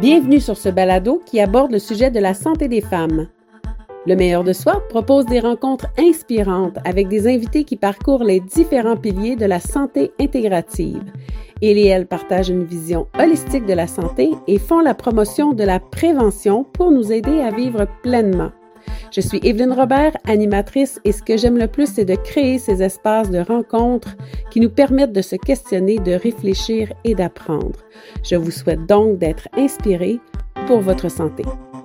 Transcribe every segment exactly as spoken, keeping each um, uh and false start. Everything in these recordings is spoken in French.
Bienvenue sur ce balado qui aborde le sujet de la santé des femmes. Le meilleur de soi propose des rencontres inspirantes avec des invités qui parcourent les différents piliers de la santé intégrative. Ils et elles partagent une vision holistique de la santé et font la promotion de la prévention pour nous aider à vivre pleinement. Je suis Evelyne Robert, animatrice, et ce que j'aime le plus, c'est de créer ces espaces de rencontres qui nous permettent de se questionner, de réfléchir et d'apprendre. Je vous souhaite donc d'être inspirés pour votre santé.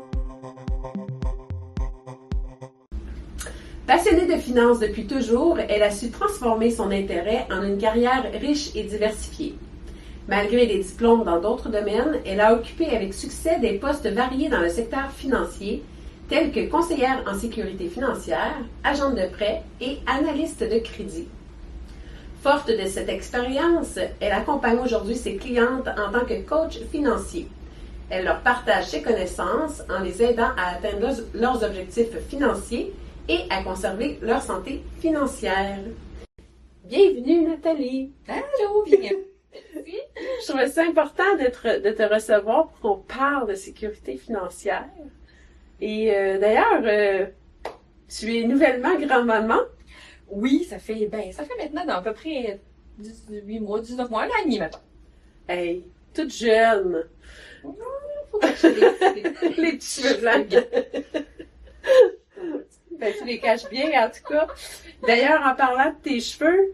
Passionnée de finances depuis toujours, elle a su transformer son intérêt en une carrière riche et diversifiée. Malgré des diplômes dans d'autres domaines, elle a occupé avec succès des postes variés dans le secteur financier, tels que conseillère en sécurité financière, agente de prêt et analyste de crédit. Forte de cette expérience, elle accompagne aujourd'hui ses clientes en tant que coach financier. Elle leur partage ses connaissances en les aidant à atteindre leurs objectifs financiers et à conserver leur santé financière. Bienvenue Nathalie! Allô, bien! Je trouvais ça important de te, de te recevoir pour qu'on parle de sécurité financière. Et euh, d'ailleurs, euh, tu es nouvellement grand-maman. Oui, ça fait ben ça fait maintenant dans à peu près dix-huit mois, dix-neuf mois, un an et demi maintenant. Hey, toute jeune. Mmh, faut cacher les petits, les petits cheveux blancs. Ben, tu les caches bien, en tout cas. D'ailleurs, en parlant de tes cheveux,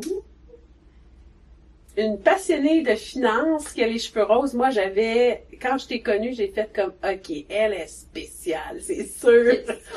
une passionnée de finances qui a les cheveux roses, moi, j'avais, quand je t'ai connue, j'ai fait comme, OK, elle est spéciale, c'est sûr.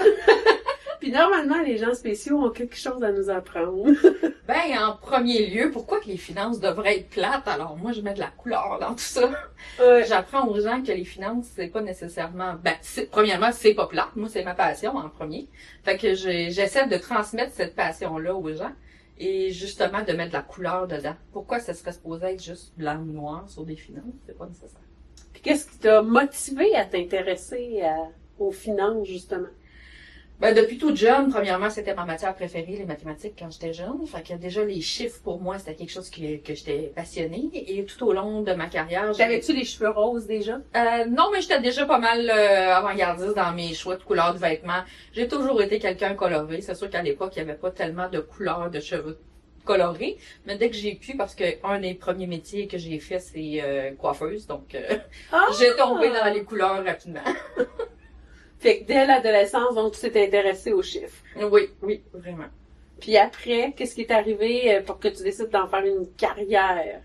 Puis normalement, les gens spéciaux ont quelque chose à nous apprendre. Ben, en premier lieu, pourquoi que les finances devraient être plates? Alors, moi, je mets de la couleur dans tout ça. Ouais. J'apprends aux gens que les finances, c'est pas nécessairement... Ben, c'est, premièrement, c'est pas plate. Moi, c'est ma passion en premier. Fait que j'ai, j'essaie de transmettre cette passion-là aux gens. Et justement, de mettre de la couleur dedans. Pourquoi ça serait supposé être juste blanc ou noir sur des finances? C'est pas nécessaire. Puis qu'est-ce qui t'a motivé à t'intéresser à, aux finances, justement? Ben, depuis toute jeune, premièrement, c'était ma matière préférée, les mathématiques, quand j'étais jeune. Fait que déjà, les chiffres, pour moi, c'était quelque chose que, que j'étais passionnée. Et tout au long de ma carrière... T'avais-tu les cheveux roses déjà? Euh, non, mais j'étais déjà pas mal euh, avant-gardiste dans mes choix de couleurs de vêtements. J'ai toujours été quelqu'un coloré. C'est sûr qu'à l'époque, il n'y avait pas tellement de couleurs de cheveux colorés. Mais dès que j'ai pu, parce que un des premiers métiers que j'ai fait, c'est euh, coiffeuse. Donc, euh, ah! j'ai tombé dans les couleurs rapidement. Fait que dès l'adolescence, donc, tu t'es intéressée aux chiffres. Oui, oui, vraiment. Puis après, qu'est-ce qui est arrivé pour que tu décides d'en faire une carrière?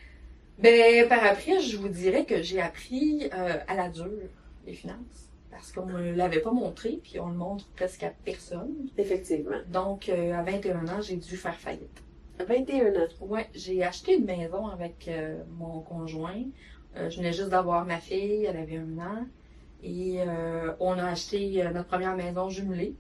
Ben, par après, je vous dirais que j'ai appris euh, à la dure les finances. Parce qu'on ne l'avait pas montré, puis on le montre presque à personne. Effectivement. Donc, euh, à vingt et un ans, j'ai dû faire faillite. À vingt et un ans? Oui, j'ai acheté une maison avec euh, mon conjoint. Euh, je venais juste d'avoir ma fille, elle avait un an. Et euh, on a acheté euh, notre première maison jumelée.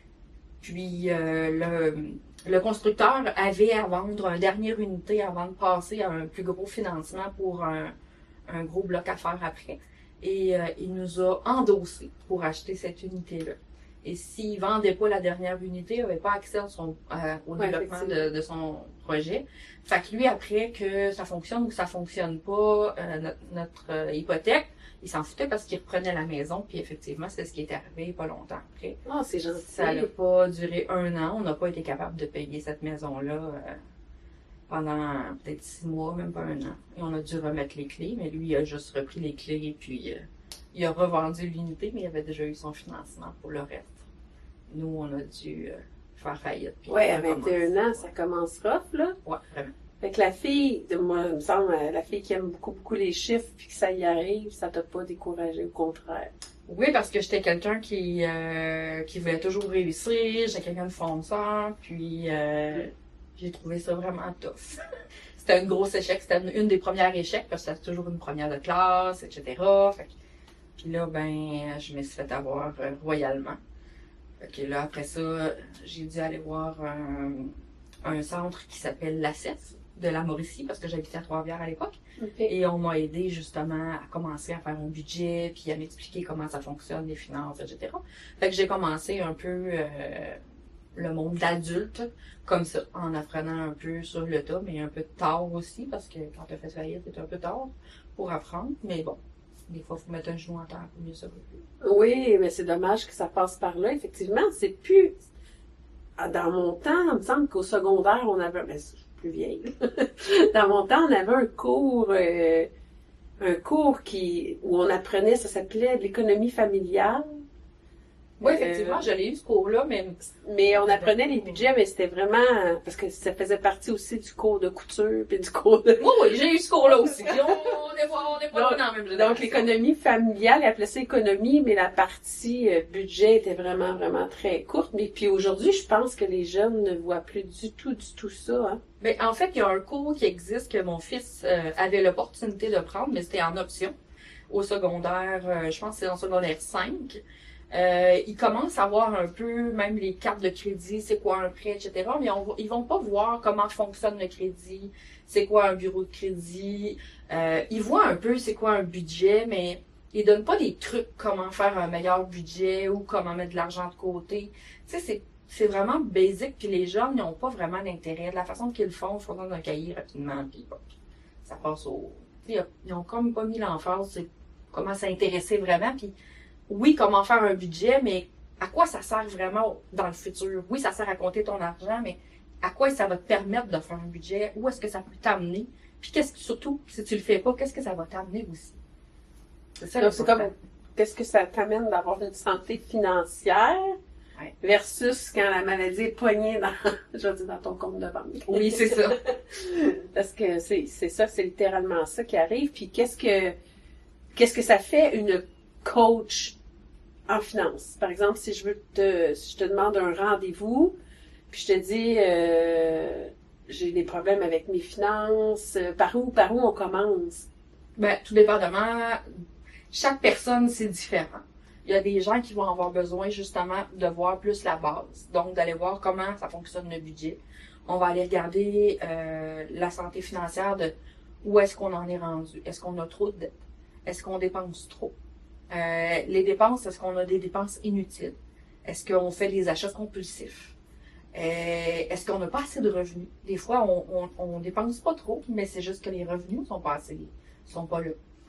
Puis euh, le, le constructeur avait à vendre une dernière unité avant de passer à un plus gros financement pour un, un gros bloc à faire après. Et euh, il nous a endossé pour acheter cette unité-là. Et s'il ne vendait pas la dernière unité, il n'avait pas accès à son, euh, au ouais, développement de, de son projet. Fait que lui, après que ça fonctionne ou que ça fonctionne pas, euh, notre, notre euh, hypothèque, il s'en foutait parce qu'il reprenait la maison, puis effectivement, c'est ce qui est arrivé pas longtemps après. Ah, oh, c'est gentil. Ça n'a pas duré un an. On n'a pas été capable de payer cette maison-là euh, pendant peut-être six mois, même pas un an. Et on a dû remettre les clés, mais lui, il a juste repris les clés et puis euh, il a revendu l'unité, mais il avait déjà eu son financement pour le reste. Nous, on a dû euh, faire faillite. Oui, à vingt et un ans, ça commence rough, là. Oui, vraiment. Fait que la fille, moi, il me semble, la fille qui aime beaucoup, beaucoup les chiffres, puis que ça y arrive, ça t'a pas découragé, au contraire. Oui, parce que j'étais quelqu'un qui euh, qui voulait toujours réussir, j'étais quelqu'un de fonceur, puis euh, j'ai trouvé ça vraiment tough. C'était un gros échec, c'était une, une des premières échecs, parce que c'était toujours une première de classe, et cetera. Fait que, puis là, ben, je me suis fait avoir euh, royalement. Fait que là, après ça, j'ai dû aller voir un, un centre qui s'appelle l'A C E F de la Mauricie, parce que j'habitais à Trois-Rivières à l'époque. Okay. Et on m'a aidé justement à commencer à faire un budget, puis à m'expliquer comment ça fonctionne, les finances, et cetera. Fait que j'ai commencé un peu euh, le monde d'adulte, comme ça, en apprenant un peu sur le tas, mais un peu tard aussi, parce que quand tu as fait faillite, c'est un peu tard pour apprendre. Mais bon, des fois, il faut mettre un genou en terre pour mieux se relever. Oui, mais c'est dommage que ça passe par là. Effectivement, c'est plus... Dans mon temps, il me semble qu'au secondaire, on avait... Mais je suis plus vieille. Dans mon temps, on avait un cours... Euh, un cours qui où on apprenait, ça s'appelait l'économie familiale. Oui, effectivement, euh, je l'ai eu ce cours-là, mais... Mais on apprenait les budgets, mais c'était vraiment... Parce que ça faisait partie aussi du cours de couture, puis du cours de... Oui, oui, j'ai eu ce cours-là aussi. on n'est pas, on est pas donc, dans la même génération. Donc, l'économie familiale, ils appelaient ça économie, mais la partie euh, budget était vraiment, vraiment très courte. Mais puis aujourd'hui, je pense que les jeunes ne voient plus du tout, du tout ça. Hein. Mais en fait, il y a un cours qui existe que mon fils euh, avait l'opportunité de prendre, mais c'était en option. Au secondaire, euh, je pense que c'est en secondaire cinq. Euh, ils commencent à voir un peu, même les cartes de crédit, c'est quoi un prêt, et cetera. Mais on, ils vont pas voir comment fonctionne le crédit, c'est quoi un bureau de crédit. Euh, ils voient un peu c'est quoi un budget, mais ils donnent pas des trucs comment faire un meilleur budget ou comment mettre de l'argent de côté. Tu sais, c'est, c'est vraiment basic, puis les jeunes n'ont pas vraiment d'intérêt. De la façon qu'ils le font, ils font dans un cahier rapidement, puis bon, ça passe au... Tu sais, ils ont comme pas mis l'emphase, c'est comment s'intéresser vraiment, puis oui, comment faire un budget, mais à quoi ça sert vraiment dans le futur? Oui, ça sert à compter ton argent, mais à quoi ça va te permettre de faire un budget? Où est-ce que ça peut t'amener? Puis qu'est-ce que, surtout, si tu le fais pas, qu'est-ce que ça va t'amener aussi? C'est ça. Donc, c'est comme, qu'est-ce que ça t'amène d'avoir une santé financière ouais. versus quand la maladie est poignée dans, je veux dire, dans ton compte de banque. Oui, c'est ça. Parce que c'est, c'est ça, c'est littéralement ça qui arrive. Puis qu'est-ce que, qu'est-ce que ça fait une coach en finance? Par exemple, si je veux te, si je te demande un rendez-vous, puis je te dis, euh, j'ai des problèmes avec mes finances, par où, par où on commence? Ben, tout dépendamment, chaque personne, c'est différent. Il y a des gens qui vont avoir besoin, justement, de voir plus la base. Donc, d'aller voir comment ça fonctionne le budget. On va aller regarder, euh, la santé financière de où est-ce qu'on en est rendu. Est-ce qu'on a trop de dettes? Est-ce qu'on dépense trop? Euh, les dépenses, est-ce qu'on a des dépenses inutiles? Est-ce qu'on fait des achats compulsifs? Euh, est-ce qu'on n'a pas assez de revenus? Des fois, on, on, on dépense pas trop, mais c'est juste que les revenus sont pas assez, sont pas là.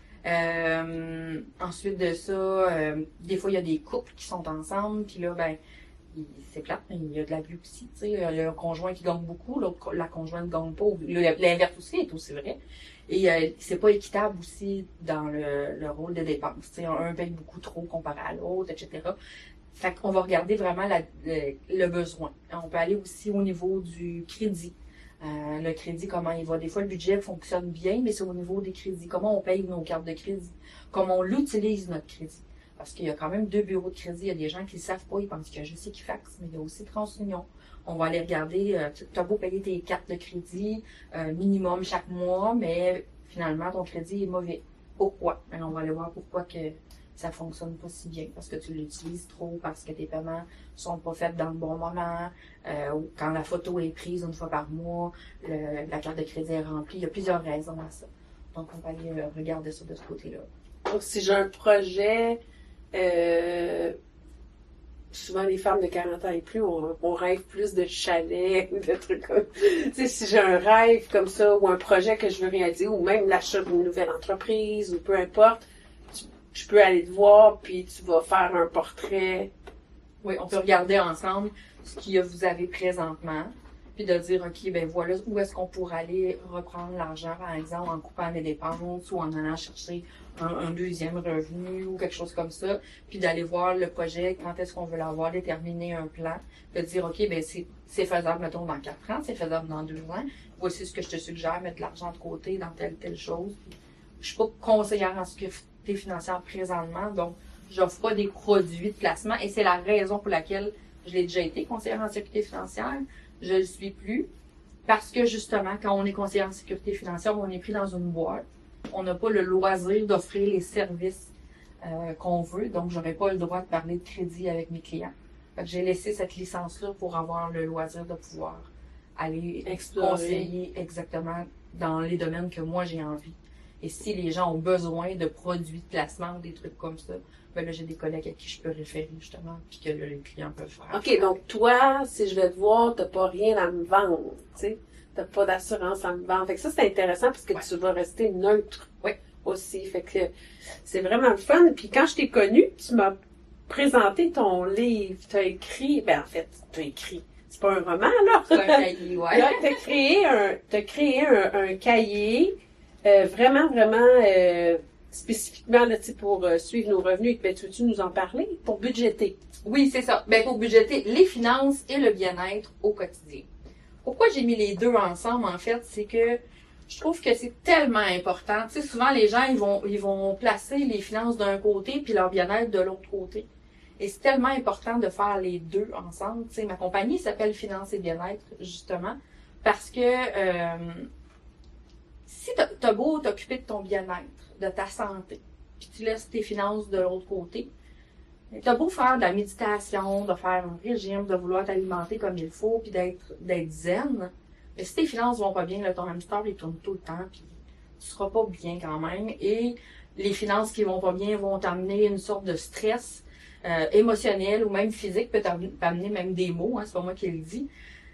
Euh, ensuite de ça, euh, des fois, il y a des couples qui sont ensemble, puis là, ben, il, c'est plate, mais il y a de l'abus aussi, tu sais. Il y a un conjoint qui gagne beaucoup, l'autre, la conjointe ne gagne pas. L'inverse aussi est aussi vrai. Et euh, c'est pas équitable aussi dans le, le rôle de dépenses. Tu sais, un paye beaucoup trop comparé à l'autre, et cetera. Fait qu'on va regarder vraiment la, le, le besoin. On peut aller aussi au niveau du crédit. Euh, le crédit, comment il va. Des fois, le budget fonctionne bien, mais c'est au niveau des crédits. Comment on paye nos cartes de crédit. Comment on l'utilise, notre crédit. Parce qu'il y a quand même deux bureaux de crédit. Il y a des gens qui ne savent pas, ils pensent qu'il y a juste Equifax, mais il y a aussi TransUnion. On va aller regarder, euh, tu as beau payer tes cartes de crédit euh, minimum chaque mois, mais finalement, ton crédit est mauvais. Pourquoi? Ben, on va aller voir pourquoi que ça fonctionne pas si bien. Parce que tu l'utilises trop, parce que tes paiements sont pas faits dans le bon moment, euh, ou quand la photo est prise une fois par mois, le, la carte de crédit est remplie. Il y a plusieurs raisons à ça. Donc, on va aller euh, regarder ça de ce côté-là. Donc, si j'ai un projet... Euh... Souvent, les femmes de quarante ans et plus, on, on rêve plus de chalets, de trucs comme... Tu sais, si j'ai un rêve comme ça, ou un projet que je veux réaliser, ou même l'achat d'une nouvelle entreprise, ou peu importe, tu, je peux aller te voir, puis tu vas faire un portrait. Oui, on peut regarder ensemble ce que vous avez présentement, puis de dire, OK, ben voilà, où est-ce qu'on pourrait aller reprendre l'argent, par exemple, en coupant les dépenses, ou en allant chercher Un, un deuxième revenu ou quelque chose comme ça, puis d'aller voir le projet, quand est-ce qu'on veut l'avoir, déterminer un plan, de dire, OK, ben c'est, c'est faisable, mettons, dans quatre ans, c'est faisable dans deux ans, voici ce que je te suggère, mettre de l'argent de côté dans telle, telle chose. Je suis pas conseillère en sécurité financière présentement, donc j'offre pas des produits de placement, et c'est la raison pour laquelle je l'ai déjà été conseillère en sécurité financière, je le suis plus, parce que justement, quand on est conseillère en sécurité financière, on est pris dans une boîte. On n'a pas le loisir d'offrir les services euh, qu'on veut, donc j'aurais pas le droit de parler de crédit avec mes clients. Fait que j'ai laissé cette licence-là pour avoir le loisir de pouvoir aller explorer, conseiller exactement dans les domaines que moi j'ai envie. Et si les gens ont besoin de produits de placement ou des trucs comme ça, ben là j'ai des collègues à qui je peux référer justement, puis que là, les clients peuvent faire. OK, donc toi, si je vais te voir, t'as pas rien à me vendre, tu sais? T'as pas d'assurance à me vendre. Fait que ça, c'est intéressant parce que ouais. tu vas rester neutre. Oui. aussi. Fait que c'est vraiment le fun. Puis quand je t'ai connue, tu m'as présenté ton livre. Tu as écrit, ben en fait, tu as écrit. C'est pas un roman, là. C'est un cahier, ouais. Là, tu as créé un, t'as créé un, un cahier euh, vraiment, vraiment euh, spécifiquement là, pour euh, suivre nos revenus. Ben, tu veux-tu nous en parler? Pour budgéter. Oui, c'est ça. Ben, pour budgéter les finances et le bien-être au quotidien. Pourquoi j'ai mis les deux ensemble, en fait, c'est que je trouve que c'est tellement important. Tu sais, souvent, les gens, ils vont, ils vont placer les finances d'un côté puis leur bien-être de l'autre côté. Et c'est tellement important de faire les deux ensemble. Tu sais, ma compagnie s'appelle Finances et Bien-être, justement, parce que euh, si t'as, t'as beau t'occuper de ton bien-être, de ta santé, puis tu laisses tes finances de l'autre côté, t'as beau faire de la méditation, de faire un régime, de vouloir t'alimenter comme il faut, puis d'être, d'être zen, mais si tes finances vont pas bien, là, ton hamster, il tourne tout le temps, puis tu seras pas bien quand même. Et les finances qui vont pas bien vont t'amener une sorte de stress euh, émotionnel ou même physique, peut t'amener même des mots, hein, c'est pas moi qui le dis.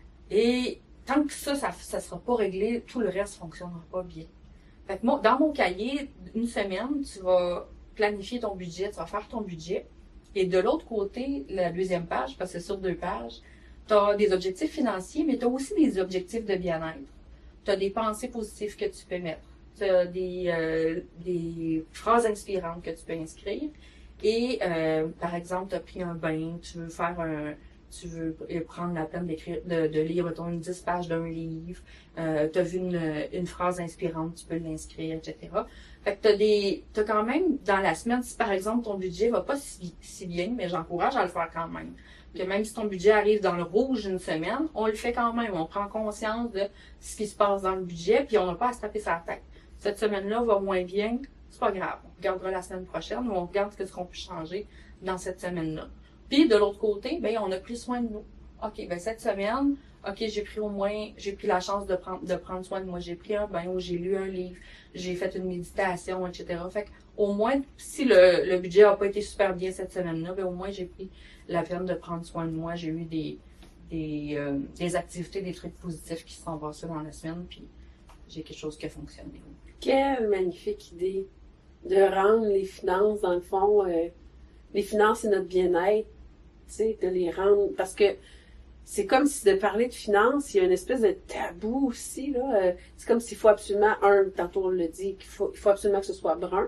Et tant que ça, ça, ça sera pas réglé, tout le reste fonctionnera pas bien. Fait que moi, dans mon cahier, une semaine, tu vas planifier ton budget, tu vas faire ton budget. Et de l'autre côté, la deuxième page, parce que c'est sur deux pages, tu as des objectifs financiers, mais tu as aussi des objectifs de bien-être. Tu as des pensées positives que tu peux mettre. Tu as des, euh, des phrases inspirantes que tu peux inscrire. Et, euh, par exemple, tu as pris un bain, tu veux faire un... tu veux prendre la peine d'écrire, de, de lire, mettons, une dix pages d'un livre, euh, tu as vu une, une phrase inspirante, tu peux l'inscrire, et cetera. Fait que t'as des, t'as quand même, dans la semaine, si par exemple ton budget va pas si, si bien, mais j'encourage à le faire quand même. Que même si ton budget arrive dans le rouge une semaine, on le fait quand même. On prend conscience de ce qui se passe dans le budget, puis on n'a pas à se taper sa tête. Cette semaine-là va moins bien, c'est pas grave. On regardera la semaine prochaine ou on regarde ce qu'on peut changer dans cette semaine-là. Puis de l'autre côté, ben on a pris soin de nous. OK, ben cette semaine, OK, j'ai pris au moins, j'ai pris la chance de prendre de prendre soin de moi. J'ai pris un bain ou j'ai lu un livre, j'ai fait une méditation, et cetera. Fait au moins, si le, le budget n'a pas été super bien cette semaine-là, ben au moins j'ai pris la peine de prendre soin de moi. J'ai eu des des, euh, des activités, des trucs positifs qui se sont passés dans la semaine, puis j'ai quelque chose qui a fonctionné. Quelle magnifique idée de rendre les finances, dans le fond, euh, les finances et notre bien-être, tu sais, de les rendre, parce que c'est comme si de parler de finances, il y a une espèce de tabou aussi, là. Euh, c'est comme s'il faut absolument, un, tantôt on le dit, qu'il faut, il faut absolument que ce soit brun.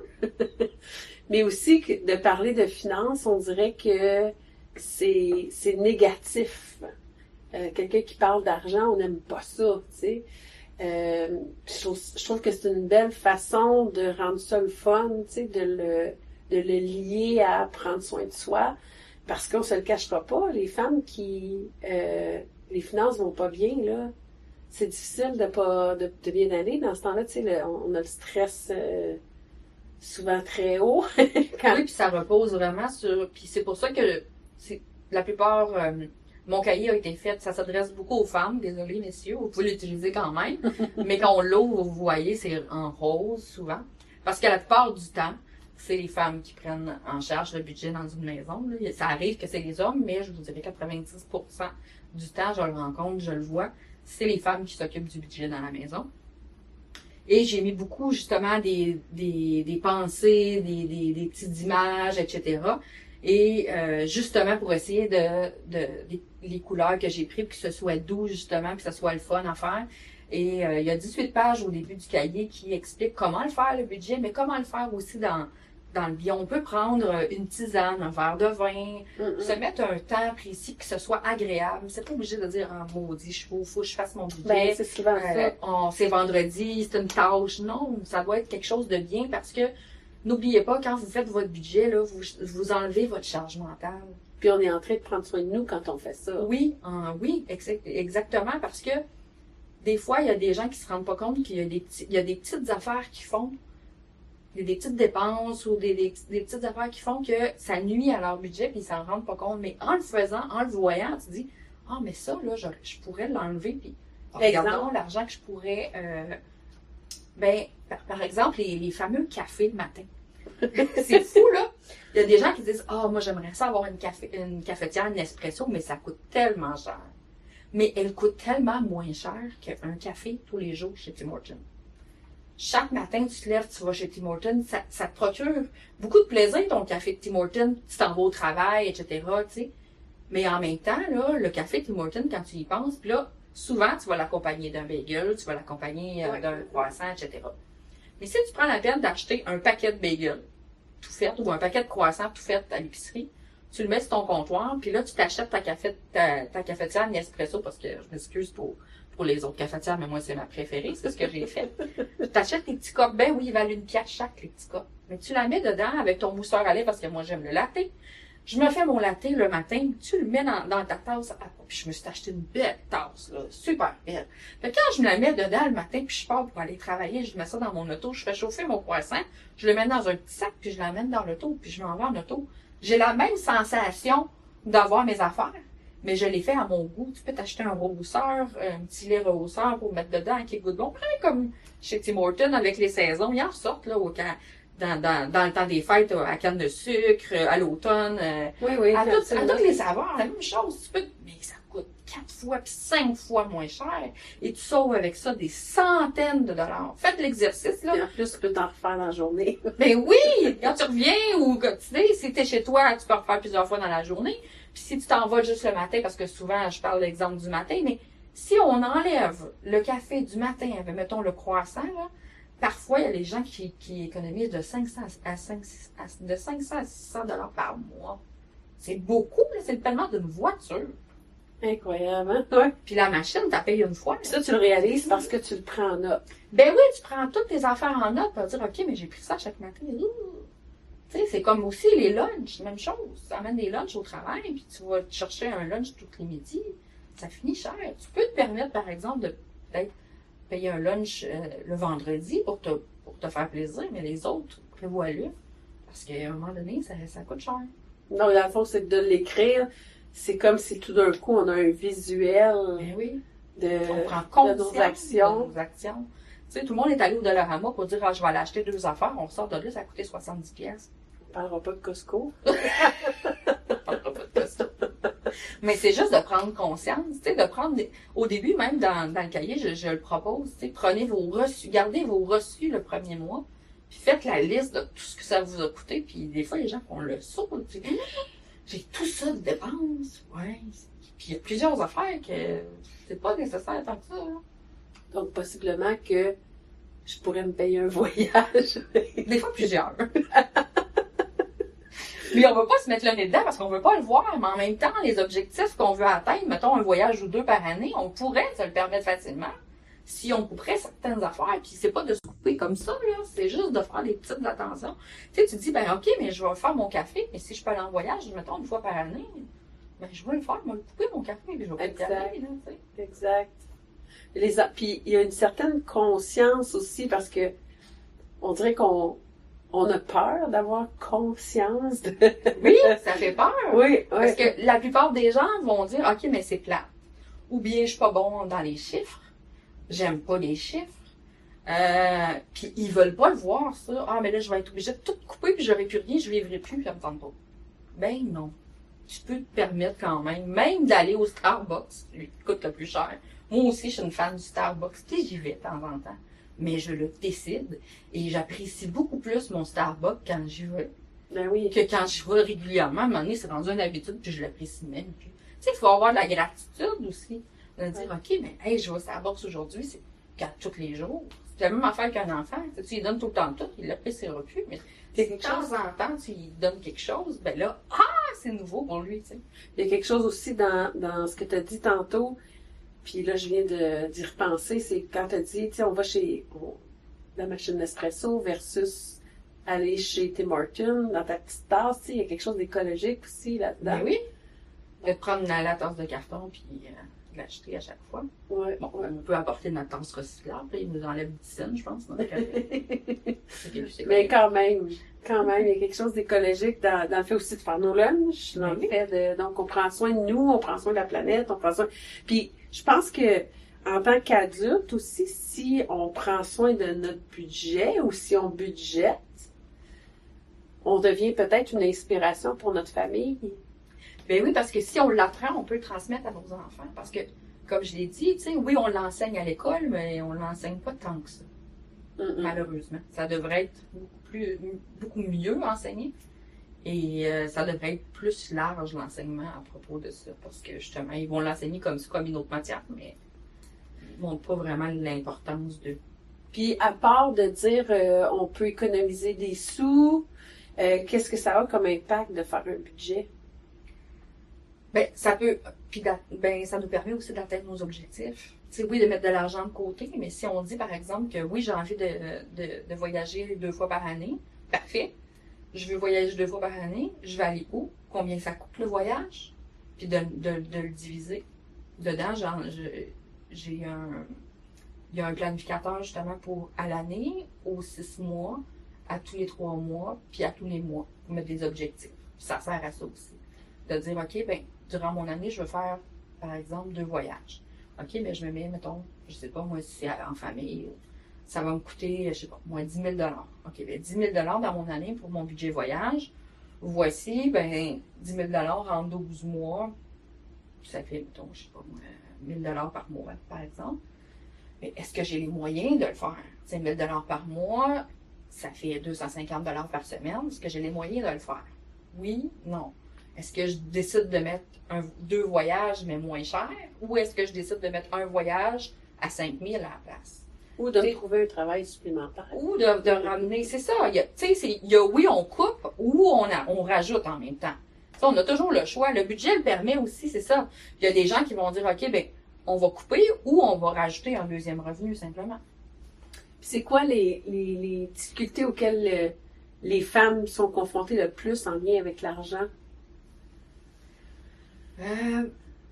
Mais aussi que de parler de finances, on dirait que c'est, c'est négatif. Euh, quelqu'un qui parle d'argent, on n'aime pas ça, tu sais. Euh, je, trouve, je trouve que c'est une belle façon de rendre ça le fun, tu sais, de le, de le lier à prendre soin de soi. Parce qu'on se le cachera pas, les femmes qui, euh, les finances vont pas bien, là, c'est difficile de pas, de, de bien aller. Dans ce temps-là, tu sais, le, on a le stress euh, souvent très haut. Quand... Oui, puis ça repose vraiment sur, puis c'est pour ça que c'est, la plupart, euh, mon cahier a été fait, ça s'adresse beaucoup aux femmes, désolé messieurs, vous pouvez l'utiliser quand même, mais quand on l'ouvre, vous voyez, c'est en rose souvent, parce qu'à la plupart du temps, c'est les femmes qui prennent en charge le budget dans une maison. Là. Ça arrive que c'est les hommes, mais je vous dirais quatre-vingt-dix pour cent du temps, je le rencontre, je le vois, c'est les femmes qui s'occupent du budget dans la maison. Et j'ai mis beaucoup, justement, des, des, des pensées, des, des, des petites images, et cetera. Et euh, justement, pour essayer de, de, de les couleurs que j'ai prises, que ce soit doux, justement, que ce soit le fun à faire. Et euh, il y a dix-huit pages au début du cahier qui expliquent comment le faire, le budget, mais comment le faire aussi dans, dans le bien. On peut prendre une tisane, un verre de vin, mm-hmm. se mettre un temps précis, que ce soit agréable. C'est pas obligé de dire « Ah, maudit, il faut, faut que je fasse mon budget. Ben, » c'est souvent euh, ça. On, c'est vendredi, c'est une tâche. Non, ça doit être quelque chose de bien parce que n'oubliez pas, quand vous faites votre budget, là, vous, vous enlevez votre charge mentale. Puis on est en train de prendre soin de nous quand on fait ça. Oui, euh, oui, exact, exactement, parce que des fois, il y a des gens qui se rendent pas compte qu'il y a des petits, il y a des petites affaires qui font, des, des petites dépenses ou des, des, des petites affaires qui font que ça nuit à leur budget puis ils s'en rendent pas compte. Mais en le faisant, en le voyant, tu dis, ah, mais ça, là, je, je pourrais l'enlever puis regardons l'argent que je pourrais, euh, ben, par, par exemple, les, les fameux cafés le matin. C'est fou, là. Il y a des gens qui disent, ah, oh, moi, j'aimerais ça avoir une, café, une cafetière, une espresso, mais ça coûte tellement cher. Mais elle coûte tellement moins cher qu'un café tous les jours chez Tim Hortons. chaque matin, tu te lèves, tu vas chez Tim Hortons, ça, ça te procure beaucoup de plaisir, ton café de Tim Hortons, tu t'en vas au travail, et cetera, tu sais. Mais en même temps, là, le café de Tim Hortons, quand tu y penses, puis là, souvent, tu vas l'accompagner d'un bagel, tu vas l'accompagner euh, Ouais. d'un croissant, et cetera. Mais si tu prends la peine d'acheter un paquet de bagels tout fait, ou un paquet de croissants tout fait à l'épicerie, tu le mets sur ton comptoir, puis là, tu t'achètes ta, café, ta, ta cafetière Nespresso, parce que je m'excuse pour, pour les autres cafetières, mais moi, c'est ma préférée, c'est ce que j'ai fait. Tu t'achètes tes petits cups, ben oui, ils valent une pièce chaque, les petits cups. Mais tu la mets dedans avec ton mousseur à lait, parce que moi, j'aime le latte. Je me fais mon latte le matin, tu le mets dans, dans ta tasse. Puis je me suis acheté une belle tasse, là, super belle. Fait que quand je me la mets dedans le matin, puis je pars pour aller travailler, je mets ça dans mon auto, je fais chauffer mon croissant, je le mets dans un petit sac, puis je l'amène dans l'auto, puis je m'en vais en auto. J'ai la même sensation d'avoir mes affaires, mais je les fais à mon goût. Tu peux t'acheter un rehausseur, un petit lait rehausseur pour mettre dedans qui goûte bon, plein comme chez Tim Hortons avec les saisons. Ils en sortent, là, au camp. Dans, dans, dans le temps des fêtes, à canne de sucre, à l'automne, euh, Oui, oui. à, tout, à absolument. toutes les saveurs, la même chose. Tu peux, mais ça coûte quatre fois puis cinq fois moins cher. Et tu sauves avec ça des centaines de dollars. Faites l'exercice, là. Et en plus, tu peux t'en refaire dans la journée. Ben oui! Quand tu reviens ou que tu sais, si t'es chez toi, tu peux refaire plusieurs fois dans la journée. Puis si tu t'en vas juste le matin, parce que souvent, je parle l'exemple du matin, mais si on enlève le café du matin, avec, mettons, le croissant, là, parfois, il y a des gens qui, qui économisent de cinq cents à cinq cents, à, de cinq cents à six cents dollars par mois. C'est beaucoup, là. C'est le paiement d'une voiture. Incroyable, hein? Ouais. Puis la machine, t'as payé une fois. Puis ça, tu le réalises parce que tu le prends en note. Ben oui, tu prends toutes tes affaires en note pour dire, OK, mais j'ai pris ça chaque matin. Ouh. Tu sais, c'est comme aussi les lunchs, même chose. Tu amènes des lunchs au travail, puis tu vas te chercher un lunch tous les midis. Ça finit cher. Tu peux te permettre, par exemple, de peut-être payer un lunch euh, le vendredi pour te, pour te faire plaisir, mais les autres, prévois-le. Parce qu'à un moment donné, ça, ça coûte cher. Non, dans le fond, c'est de l'écrire. C'est comme si tout d'un coup, on a un visuel Ben oui. de, On prend de conscience nos actions. de nos actions. Tu sais, tout le monde est allé au Dollarama pour dire, ah, je vais aller acheter deux affaires. On sort de là, ça a coûté soixante-dix piastres. On parlera pas de Costco. Mais c'est juste de prendre conscience, tu sais, de prendre des... Au début, même dans, dans le cahier, je, je le propose, tu sais, prenez vos reçus, gardez vos reçus le premier mois, puis faites la liste de tout ce que ça vous a coûté, puis des fois, les gens font le saut, tu sais, j'ai tout ça de dépenses, ouais. Puis il y a plusieurs affaires que c'est pas nécessaire tant que ça, hein. Donc, possiblement que je pourrais me payer un voyage. Des fois, plusieurs. Mais on veut pas se mettre le nez dedans parce qu'on veut pas le voir, mais en même temps, les objectifs qu'on veut atteindre, mettons un voyage ou deux par année, on pourrait se le permettre facilement si on couperait certaines affaires. Puis c'est pas de se couper comme ça, là, c'est juste de faire des petites attentions. Tu sais, tu te dis, ben ok, mais je vais faire mon café, mais si je peux aller en voyage, mettons une fois par année, ben je vais le faire, je vais le couper mon café, puis je vais Exact. le aller, là, tu sais. Exact. Les, a- puis il y a une certaine conscience aussi parce que on dirait qu'on on a peur d'avoir conscience de... Oui, ça fait peur. Oui, oui. Parce que la plupart des gens vont dire, OK, mais c'est plat. Ou bien, je suis pas bon dans les chiffres. J'aime pas les chiffres. Euh, puis ils veulent pas le voir, ça. Ah, mais là, je vais être obligée de tout couper, puis j'aurai plus rien, je vivrai plus, ça me tente pas. Ben non. Tu peux te permettre quand même, même d'aller au Starbucks, lui qui coûte le plus cher. Moi aussi, je suis une fan du Starbucks. Tu sais, j'y vais de temps en temps. Mais je le décide et j'apprécie beaucoup plus mon Starbucks quand j'y vais Ben oui. que quand je vais régulièrement. À un moment donné, c'est rendu une habitude puis je l'apprécie même plus. Tu sais, il faut avoir de la gratitude aussi. De dire, OK, mais hey, je vais au Starbucks aujourd'hui, c'est quand tous les jours. C'est la même affaire qu'un enfant. Tu sais, tu lui donnes tout le temps tout, il l'appréciera plus. Mais si de temps en temps, tu lui donnes quelque chose, ben là, ah, c'est nouveau pour lui, tu sais. Il y a quelque chose aussi dans, dans ce que tu as dit tantôt, puis là, je viens de, d'y repenser, c'est quand tu as dit, tu sais, on va chez on- la machine Nespresso versus aller chez Tim Hortons dans ta petite tasse, tu sais, il y a quelque chose d'écologique aussi là-dedans. Ben oui. De prendre la, la tasse de carton puis euh, de l'acheter à chaque fois. Ouais, Bon, ouais. on peut apporter notre tasse recyclable. Là, il nous enlève dix cents, je pense. Dans le café. C'est que- c'est Mais correct. quand même, quand même, il y a quelque chose d'écologique dans, dans le fait aussi de faire nos lunchs, dans le Oui. fait de, donc on prend soin de nous, on prend soin de la planète, on prend soin, puis je pense que en tant qu'adulte aussi, si on prend soin de notre budget ou si on budgète, on devient peut-être une inspiration pour notre famille. Ben oui, parce que si on l'apprend, on peut le transmettre à nos enfants. Parce que, comme je l'ai dit, tu sais, oui, on l'enseigne à l'école, mais on l'enseigne pas tant que ça. Mm-mm. malheureusement. Ça devrait être beaucoup, plus, beaucoup mieux enseigné. Et euh, ça devrait être plus large, l'enseignement, à propos de ça. Parce que, justement, ils vont l'enseigner comme ça, comme une autre matière, mais ils ne montrent pas vraiment l'importance de... Puis, à part de dire euh, on peut économiser des sous, euh, qu'est-ce que ça a comme impact de faire un budget? Ben, ça peut... Puis, ben, ça nous permet aussi d'atteindre nos objectifs. Tu sais, oui, de mettre de l'argent de côté, mais si on dit, par exemple, que oui, j'ai envie de, de, de voyager deux fois par année, parfait. Je veux voyager deux fois par année, je vais aller où? Combien ça coûte le voyage? Puis de, de, de le diviser. Dedans, genre, je, j'ai un... Il y a un planificateur, justement, pour à l'année, aux six mois, à tous les trois mois, puis à tous les mois, pour mettre des objectifs. Puis ça sert à ça aussi. De dire, OK, ben durant mon année, je veux faire, par exemple, deux voyages. OK, mais je me mets, mettons, je sais pas, moi, si c'est en famille, ça va me coûter, je sais pas, moi, dix mille dollars. OK, bien, dix mille dollars dans mon année pour mon budget voyage. Voici, ben dix mille dollars en douze mois. Ça fait, mettons, je sais pas, moi, mille dollars par mois, par exemple. Mais est-ce que j'ai les moyens de le faire? C'est mille dollars par mois, ça fait deux cent cinquante dollars par semaine. Est-ce que j'ai les moyens de le faire? Oui, non. Est-ce que je décide de mettre un, deux voyages, mais moins cher? Ou est-ce que je décide de mettre un voyage à cinq mille à la place? Ou de me trouver un travail supplémentaire. Ou de, de ramener, c'est ça. Tu sais, il y a oui, on coupe, ou on, a, on rajoute en même temps. Ça, on a toujours le choix. Le budget le permet aussi, c'est ça. Il y a des gens qui vont dire, OK, ben on va couper ou on va rajouter un deuxième revenu, simplement. Puis c'est quoi les, les, les difficultés auxquelles euh, les femmes sont confrontées le plus en lien avec l'argent? Euh,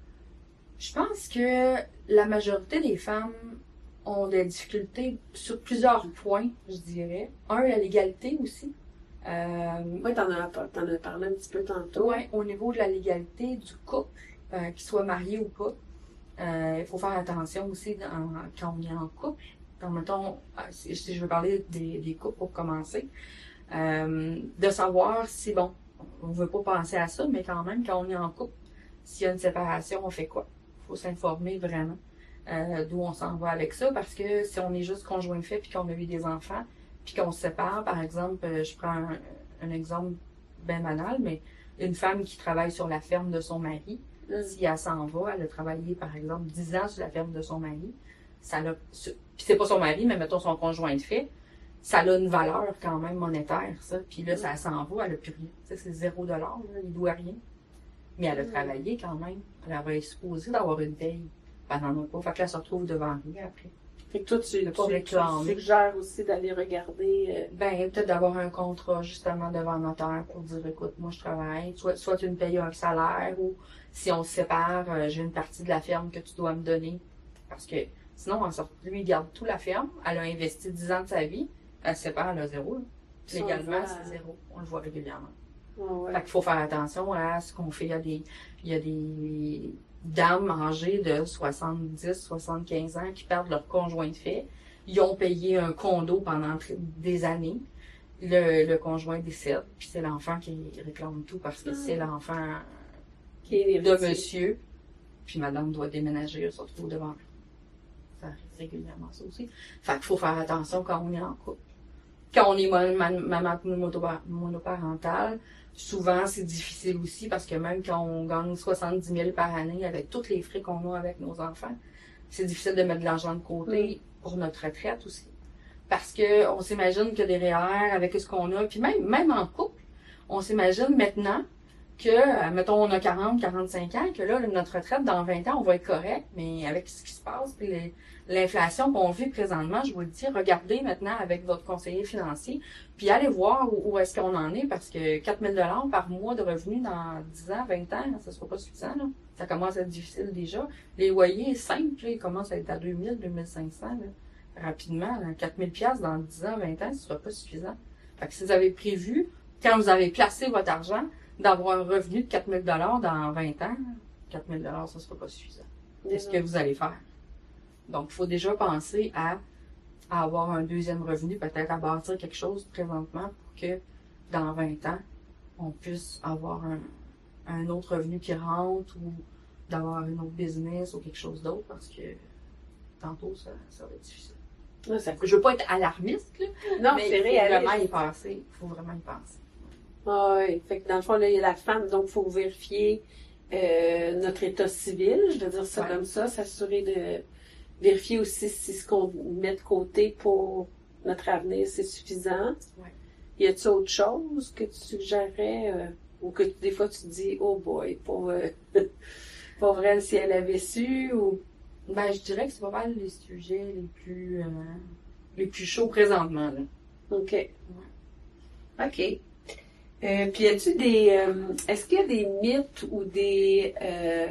je pense que la majorité des femmes ont des difficultés sur plusieurs points, je dirais. Un, la légalité aussi. Euh, oui, t'en as, t'en as parlé un petit peu tantôt. Oui, au niveau de la légalité du couple, euh, qu'il soit marié ou pas. Euh, il faut faire attention aussi dans, quand on est en couple. Donc, mettons, si, si je veux parler des, des couples pour commencer, euh, de savoir si, bon, on ne veut pas penser à ça, mais quand même, quand on est en couple, s'il y a une séparation, on fait quoi? Il faut s'informer vraiment euh, d'où on s'en va avec ça, parce que si on est juste conjoint de fait puis qu'on a eu des enfants, puis qu'on se sépare, par exemple, je prends un, un exemple bien banal, mais une femme qui travaille sur la ferme de son mari, mm. si elle s'en va, elle a travaillé, par exemple, dix ans sur la ferme de son mari, ça l'a, puis c'est pas son mari, mais mettons son conjoint de fait, ça a une valeur quand même monétaire, ça, puis là, ça s'en va, elle a plus rien. Ça, c'est zéro dollar, là, il doit rien. Mais elle a mm. travaillé quand même. Elle avait supposé d'avoir une paye pendant notre pas. Fait que là, elle se retrouve devant rien après. Fait que toi, tu, tu, tu, tu suggères aussi d'aller regarder... Euh... Ben, peut-être d'avoir un contrat, justement, devant le notaire pour dire, écoute, moi, je travaille. Soit, soit tu me payes un salaire, ou si on se sépare, euh, j'ai une partie de la ferme que tu dois me donner. Parce que, sinon, en sorte, lui, il garde toute la ferme. Elle a investi dix ans de sa vie. Elle se sépare, elle a zéro. Là. Légalement, c'est zéro. On le voit régulièrement. Oh, ouais. Fait qu'il faut faire attention à ce qu'on fait. Il y a des, il y a des dames âgées de soixante-dix, soixante-quinze ans qui perdent leur conjoint de fait. Ils ont payé un condo pendant des années. Le, le conjoint décède, puis c'est l'enfant qui réclame tout parce que c'est l'enfant qui est de monsieur. Puis madame doit déménager, elle se retrouve devant lui. Ça arrive régulièrement, ça aussi. Fait qu'il faut faire attention quand on est en couple. Quand on est maman monoparentale, souvent c'est difficile aussi parce que même quand on gagne soixante-dix mille par année avec tous les frais qu'on a avec nos enfants, c'est difficile de mettre de l'argent de côté pour notre retraite aussi. Parce que on s'imagine que des R E E R avec ce qu'on a, puis même, même en couple, on s'imagine maintenant que, mettons, on a quarante, quarante-cinq ans, que là, notre retraite, dans vingt ans, on va être correct, mais avec ce qui se passe, puis les, l'inflation qu'on vit présentement, je vous le dis, regardez maintenant avec votre conseiller financier, puis allez voir où, où est-ce qu'on en est, parce que quatre mille dollars par mois de revenus dans dix ans, vingt ans, ça ne sera pas suffisant, là. Ça commence à être difficile déjà. Les loyers simples, là, ils commencent à être à deux mille, deux mille cinq cents, là, rapidement. Là, quatre mille dollars dans dix ans, vingt ans, ce ne sera pas suffisant. Fait que si vous avez prévu, quand vous avez placé votre argent, d'avoir un revenu de quatre mille dollars dans vingt ans, quatre mille dollars, ça ne sera pas suffisant. Qu'est-ce que vous allez faire? Donc, il faut déjà penser à, à avoir un deuxième revenu, peut-être à bâtir quelque chose présentement pour que dans vingt ans, on puisse avoir un, un autre revenu qui rentre ou d'avoir un autre business ou quelque chose d'autre parce que tantôt, ça, ça va être difficile. Ah, ça... Je veux pas être alarmiste, là, non, mais c'est il faut réaliste. vraiment y penser. Il faut vraiment y penser. Ah oui, fait que dans le fond, là, il y a la femme, donc il faut vérifier euh, notre état civil, je veux dire ça Ouais. comme ça, s'assurer de vérifier aussi si ce qu'on met de côté pour notre avenir, c'est suffisant. Ouais. Y a-t-il autre chose que tu suggérerais euh, ou que des fois tu te dis, oh boy, pauvre, pauvre elle, si elle avait su ou... Ben, je dirais que c'est pas mal les sujets les plus, euh, les plus chauds présentement, là. OK. Ouais. OK. Euh, puis, y a-tu des... Euh, est-ce qu'il y a des mythes ou des... Euh,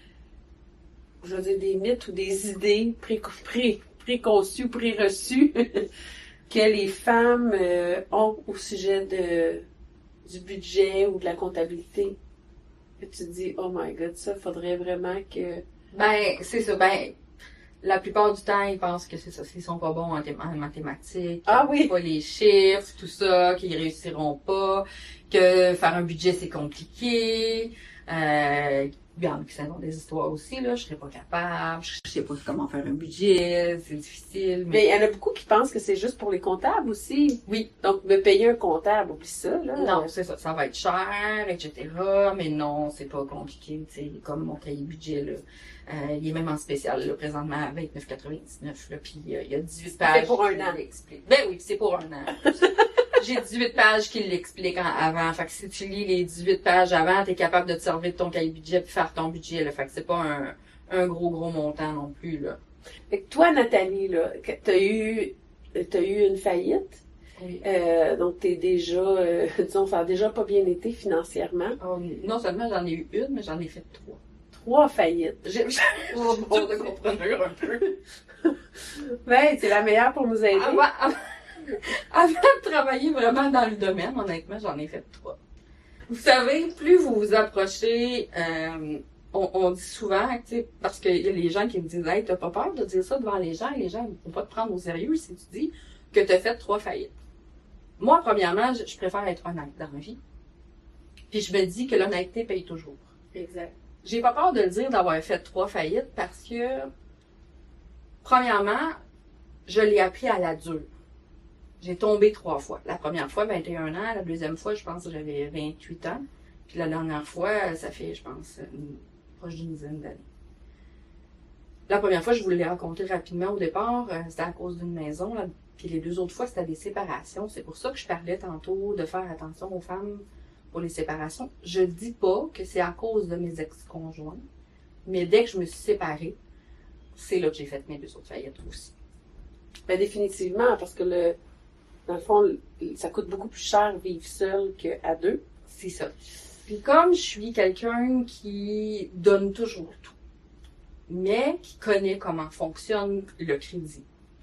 je veux dire, des mythes ou des idées pré, pré, préconçues, préreçues que les femmes euh, ont au sujet de, du budget ou de la comptabilité? Que tu te dis, oh my God, ça, faudrait vraiment que... Ben, c'est ça. Ben, la plupart du temps, ils pensent que c'est ça, s'ils sont pas bons en, thé- en mathématiques, Ah qu'ils oui. ont pas les chiffres, tout ça, qu'ils réussiront pas, que faire un budget c'est compliqué. Euh, il y en a qui sont des histoires aussi, là, je serais pas capable, je sais pas comment faire un budget, c'est difficile. Mais Mais il y en a beaucoup qui pensent que c'est juste pour les comptables aussi. oui, Donc, me payer un comptable, oublie ça, là. non, c'est ça, ça va être cher, et cetera. Mais non, c'est pas compliqué, tu sais, comme mon cahier budget, là. Euh, il est même en spécial, là, présentement, à vingt-neuf quatre-vingt-dix-neuf, là, puis euh, il y a dix-huit pages. C'est pour un qui an. l'expliquent. Ben oui, c'est pour un an. J'ai dix-huit pages qui l'expliquent en- avant. Fait que si tu lis les dix-huit pages avant, t'es capable de te servir de ton cahier budget puis faire ton budget, là. Fait que c'est pas un, un gros, gros montant non plus, là. Fait que toi, Nathalie, là, que t'as eu, t'as eu une faillite. Oui. Euh, donc, t'es déjà, euh, disons, ça a déjà pas bien été financièrement. Oh, non seulement j'en ai eu une, mais j'en ai fait trois. Trois faillites. J'ai Oh, tout de compreneur un peu. Ben, c'est la meilleure pour nous aider. Avant, avant, avant de travailler vraiment dans le domaine, honnêtement, j'en ai fait trois. Vous savez, plus vous vous approchez, euh, on, on dit souvent, tu sais, parce qu'il y a les gens qui me disent, hey, t'as pas peur de dire ça devant les gens, et les gens ne vont pas te prendre au sérieux si tu dis que t'as fait trois faillites. Moi, premièrement, je, je préfère être honnête dans la vie. Puis je me dis que l'honnêteté paye toujours. Exact. J'ai pas peur de le dire d'avoir fait trois faillites parce que, premièrement, je l'ai appris à la dure. J'ai tombé trois fois. La première fois, vingt et un ans. La deuxième fois, je pense que j'avais vingt-huit ans. Puis la dernière fois, ça fait, je pense, une, proche d'une dizaine d'années. La première fois, je vous l'ai raconté rapidement au départ. euh, C'était à cause d'une maison. Là. Puis les deux autres fois, c'était des séparations. C'est pour ça que je parlais tantôt de faire attention aux femmes pour les séparations. Je dis pas que c'est à cause de mes ex-conjoints. Mais dès que je me suis séparée, c'est là que j'ai fait mes deux autres faillites aussi. Ben, définitivement, parce que le, dans le fond, le- ça coûte beaucoup plus cher vivre seul qu'à deux. C'est ça. Puis comme je suis quelqu'un qui donne toujours tout, mais qui connaît comment fonctionne le crédit.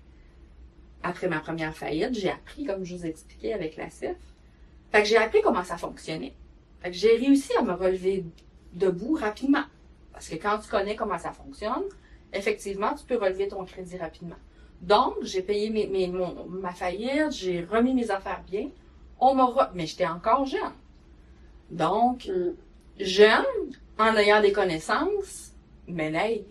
Après ma première faillite, j'ai appris, comme je vous ai expliqué avec la C I F. Fait que j'ai appris comment ça fonctionnait. Fait que j'ai réussi à me relever debout rapidement. Parce que quand tu connais comment ça fonctionne, effectivement, tu peux relever ton crédit rapidement. Donc, j'ai payé mes, mes, mon, ma faillite, j'ai remis mes affaires bien. On m'a re... Mais j'étais encore jeune. Donc, Mm. jeune, en ayant des connaissances, mais naïve.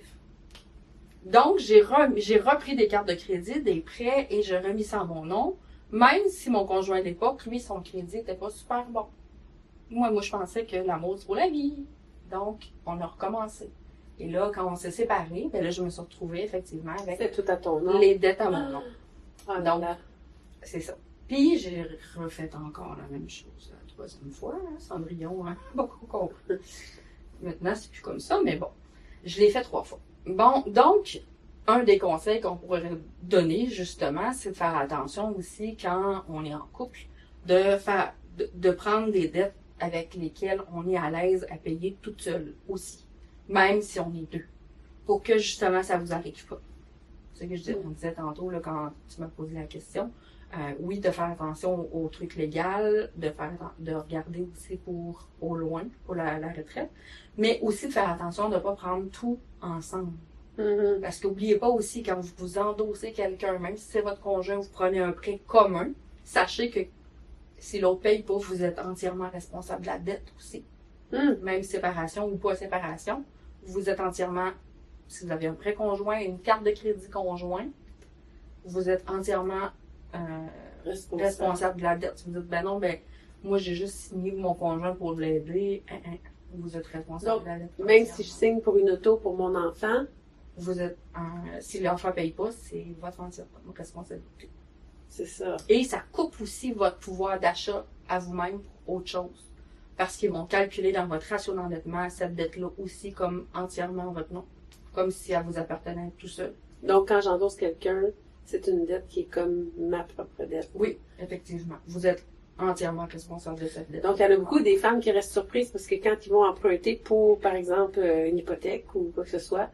Donc, j'ai, re- j'ai repris des cartes de crédit, des prêts, et j'ai remis ça en mon nom, même si mon conjoint d'époque, lui, son crédit était pas super bon. Moi, moi, je pensais que l'amour, c'est pour la vie. Donc, on a recommencé. Et là, quand on s'est séparés, ben là, je me suis retrouvée, effectivement, avec C'est tout à ton nom. les dettes à mon nom. Ah, Donc, là. C'est ça. Puis, j'ai refait encore la même chose la troisième fois, hein, Cendrillon, hein, beaucoup compris. Maintenant, c'est plus comme ça, mais bon. Je l'ai fait trois fois. Bon, donc, un des conseils qu'on pourrait donner, justement, c'est de faire attention aussi quand on est en couple, de faire, de, de prendre des dettes avec lesquelles on est à l'aise à payer toute seule aussi. Même si on est deux. Pour que, justement, ça vous arrive pas. C'est ce que je disais, on disait tantôt, là, quand tu m'as posé la question. Euh, oui, de faire attention aux, aux trucs légaux, de faire, de regarder aussi pour, au loin, pour la, la retraite. Mais aussi de faire attention de ne pas prendre tout ensemble. Mhm. Parce qu'oubliez pas aussi, quand vous vous endossez quelqu'un, même si c'est votre conjoint, vous prenez un prêt commun, sachez que si l'autre paye pas, vous êtes entièrement responsable de la dette aussi. Mm. Même séparation ou pas séparation, vous êtes entièrement, si vous avez un prêt conjoint et une carte de crédit conjoint, vous êtes entièrement euh, Responsable. responsable de la dette. Si vous dites, ben non, ben, moi, j'ai juste signé mon conjoint pour l'aider, hein, hein, vous êtes responsable Donc, de la dette. même si je signe pour une auto pour mon enfant, vous êtes, euh, si l'enfant ne paye pas, c'est votre entièrement responsabilité. c'est ça. Et ça coupe aussi votre pouvoir d'achat à vous-même pour autre chose. Parce qu'ils vont calculer dans votre ratio d'endettement cette dette-là aussi comme entièrement votre nom. Comme si elle vous appartenait tout seul. Donc, quand j'endosse quelqu'un, c'est une dette qui est comme ma propre dette. Oui, effectivement. Vous êtes entièrement responsable de cette dette. Donc, il y en a beaucoup des femmes qui restent surprises parce que quand ils vont emprunter pour, par exemple, une hypothèque ou quoi que ce soit,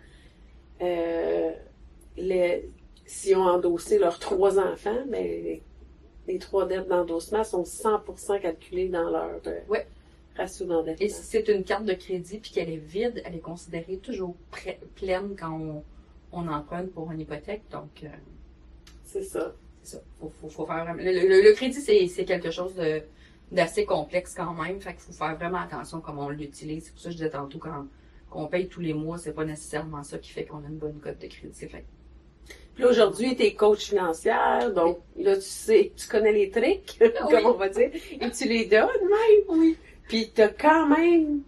euh, les, s'ils ont endossé leurs trois enfants, ben, les, les trois dettes d'endossement sont cent pour cent calculées dans leur euh, ouais. ratio d'endettement. Et si c'est une carte de crédit puis qu'elle est vide, elle est considérée toujours pré- pleine quand on, on emprunte pour une hypothèque. Donc, euh, c'est ça. C'est ça. Faut, faut, faut faire vraiment... le, le, le crédit, c'est, c'est quelque chose de, d'assez complexe quand même. Fait qu'il faut faire vraiment attention comment on l'utilise. C'est pour ça que je disais tantôt, quand qu'on paye tous les mois, c'est pas nécessairement ça qui fait qu'on a une bonne cote de crédit. Fait. Puis là, aujourd'hui, tu es coach financière, donc là, tu sais, tu connais les tricks, oui. comme on va dire, et tu les donnes même. Oui. Puis tu as quand même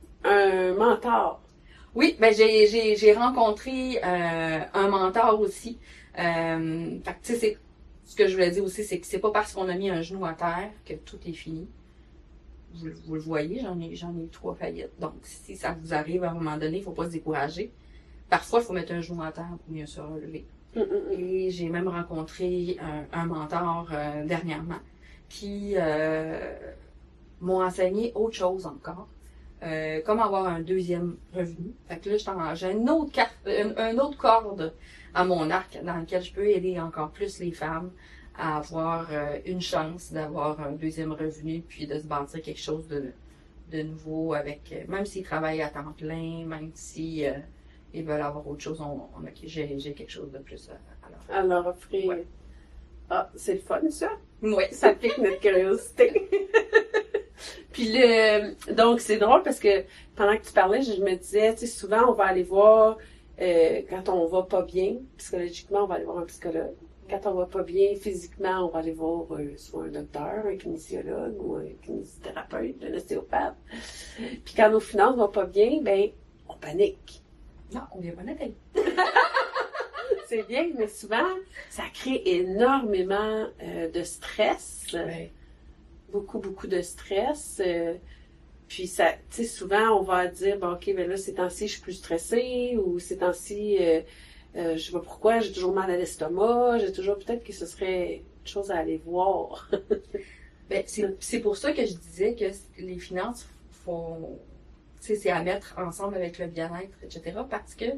un mentor. Oui, ben j'ai, j'ai, j'ai rencontré euh, un mentor aussi. Euh, fait que, tu sais, c'est, ce que je voulais dire aussi, c'est que c'est pas parce qu'on a mis un genou à terre que tout est fini. Vous, vous le voyez, j'en ai, j'en ai eu trois faillites. Donc, si ça vous arrive à un moment donné, il faut pas se décourager. Parfois, il faut mettre un genou à terre pour mieux se relever. Mm-mm. Et j'ai même rencontré un, un mentor euh, dernièrement qui euh, m'a enseigné autre chose encore. Euh, comment avoir un deuxième revenu. Fait que là, je t'en, j'ai une autre carte, une, une autre corde à mon arc dans lequel je peux aider encore plus les femmes à avoir euh, une chance d'avoir un deuxième revenu puis de se bâtir quelque chose de, de nouveau avec, euh, même s'ils travaillent à temps plein, même si euh, ils veulent avoir autre chose, on, on a, j'ai, j'ai quelque chose de plus à, à leur faire. À leur offrir. Ouais. Ah, c'est le fun, ça. Oui. Ça pique notre curiosité. Puis le, donc c'est drôle parce que pendant que tu parlais, je me disais, tu sais, souvent on va aller voir euh, quand on va pas bien, psychologiquement, on va aller voir un psychologue. Quand on va pas bien physiquement, on va aller voir euh, soit un docteur, un kinésiologue ou un kinésithérapeute, un ostéopathe. Puis quand nos finances vont pas bien, ben on panique. Non, on vient pas d'être. C'est bien, mais souvent ça crée énormément euh, de stress. Ouais. Beaucoup, beaucoup de stress. Euh, puis, ça, tu sais, souvent, on va dire, bon, OK, ben là, ces temps-ci, je suis plus stressée, ou ces temps-ci, euh, euh, je sais pas pourquoi, j'ai toujours mal à l'estomac, j'ai toujours, peut-être que ce serait une chose à aller voir. Ben, c'est, c'est pour ça que je disais que les finances, faut, tu sais, c'est à mettre ensemble avec le bien-être, et cetera, parce que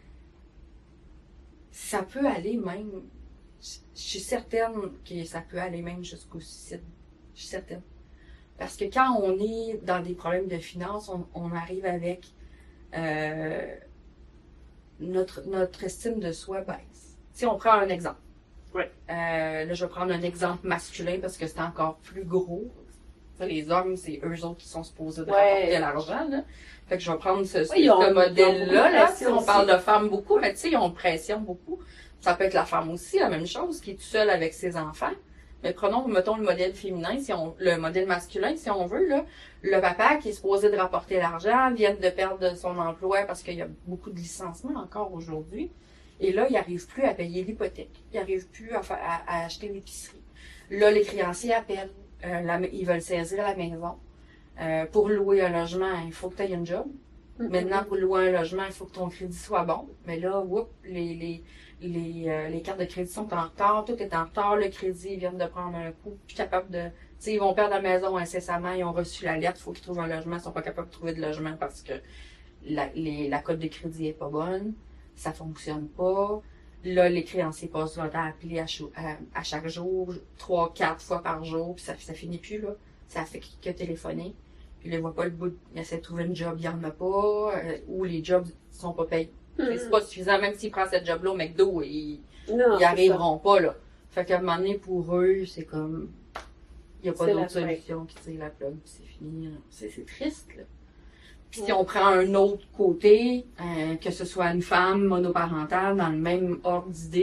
ça peut aller même, je suis certaine que ça peut aller même jusqu'au suicide. Je suis certaine. Parce que quand on est dans des problèmes de finances, on, on arrive avec euh, notre, notre estime de soi baisse. Si on prend un exemple. Oui. Euh, là, je vais prendre un exemple masculin parce que c'est encore plus gros. Ça, les hommes, c'est eux autres qui sont supposés de Ouais. rapporter l'argent. Là. Fait que je vais prendre ce, Oui, ce on, modèle-là. Là, si on aussi. parle de femmes beaucoup, mais tu sais, ils ont une pression beaucoup. Ça peut être la femme aussi, la même chose, qui est tout seule avec ses enfants. Mais prenons, mettons, le modèle féminin, si on, le modèle masculin, si on veut, là. Le papa qui est supposé de rapporter l'argent vient de perdre son emploi parce qu'il y a beaucoup de licenciements encore aujourd'hui. Et là, il n'arrive plus à payer l'hypothèque. Il n'arrive plus à, fa- à, à acheter l'épicerie. Là, les créanciers appellent. Euh, la, ils veulent saisir la maison. Euh, pour louer un logement, il faut que tu aies un job. Mm-hmm. Maintenant, pour louer un logement, il faut que ton crédit soit bon. Mais là, whoop, les, les, les, euh, les cartes de crédit sont en retard. Tout est en retard. Le crédit, ils viennent de prendre un coup. Plus capable de... Tu sais, ils vont perdre la maison incessamment. Ils ont reçu la lettre. Il faut qu'ils trouvent un logement. Ils sont pas capables de trouver de logement parce que la, les, la cote de crédit est pas bonne. Ça fonctionne pas. Là, les créanciers passent leur temps à appeler à, chou- à, à chaque jour, trois, quatre fois par jour, puis ça, ça finit plus, là. Ça fait que téléphoner. Puis ils ne voient pas le bout. De, ils essaient de trouver un job, il n'y en a pas, euh, ou les jobs sont pas payés. Mm-hmm. C'est pas suffisant, même s'ils prennent ce job-là au McDo, ils Non, n'y arriveront pas, là. Fait qu'à un moment donné, pour eux, c'est comme... Il n'y a pas C'est d'autre la fin. solution qui tire la plug, puis c'est fini, là. C'est, c'est triste, là. Puis si on prend un autre côté, euh, que ce soit une femme monoparentale dans le même ordre d'idée,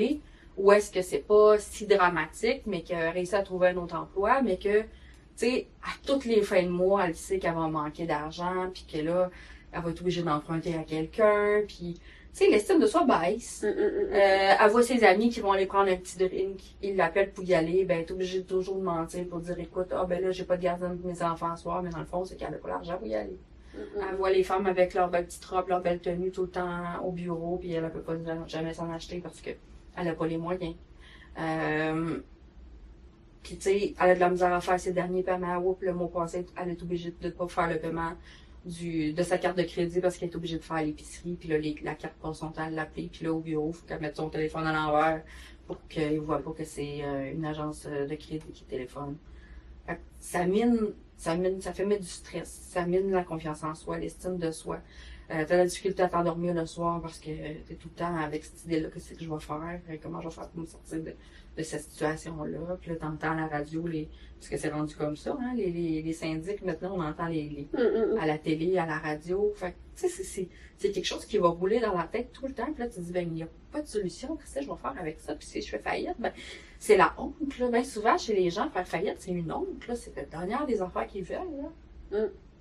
où est-ce que c'est pas si dramatique, mais qu'elle a réussi à trouver un autre emploi, mais que, tu sais, à toutes les fins de mois, elle sait qu'elle va manquer d'argent, puis que là, elle va être obligée d'emprunter à quelqu'un, puis, tu sais, l'estime de soi baisse. Mm, mm, mm. Euh, elle voit ses amis qui vont aller prendre un petit drink, ils l'appellent pour y aller, ben, elle est obligée de toujours de mentir pour dire, écoute, ah, ben là, j'ai pas de gardien pour mes enfants ce soir, mais dans le fond, c'est qu'elle a pas l'argent pour y aller. Mm, mm. Elle voit les femmes avec leur belle petite robe, leur belle tenue tout le temps au bureau, puis elle ne peut pas jamais s'en acheter parce qu'elle n'a pas les moyens. Euh, puis tu sais, elle a de la misère à faire ses derniers paiements. Oups, le mois passé, elle est obligée de ne pas faire le paiement du, de sa carte de crédit parce qu'elle est obligée de faire l'épicerie. Puis là, les, la carte passe son temps à l'appeler. Puis là, au bureau, il faut qu'elle mette son téléphone à l'envers pour qu'il ne voit pas que c'est euh, une agence de crédit qui téléphone. Fait que ça mine, ça mine, ça fait mettre du stress, ça mine la confiance en soi, l'estime de soi. Euh, t'as la difficulté à t'endormir le soir parce que t'es tout le temps avec cette idée-là, qu'est-ce que je vais faire, comment je vais faire pour me sortir de, de cette situation-là. Puis là, t'entends à la radio, les, parce que c'est rendu comme ça, hein, les, les, les syndics, maintenant, on entend les, les Mm, mm. à la télé, à la radio. Fait que, tu sais, c'est, c'est, c'est quelque chose qui va rouler dans la tête tout le temps. Puis là, tu te dis, ben, il n'y a pas de solution, qu'est-ce que je vais faire avec ça? Puis si je fais faillite, ben, c'est la honte, là. Bien souvent, chez les gens, faire faillite, c'est une honte, là. C'est la dernière des affaires qu'ils veulent, là. Mm.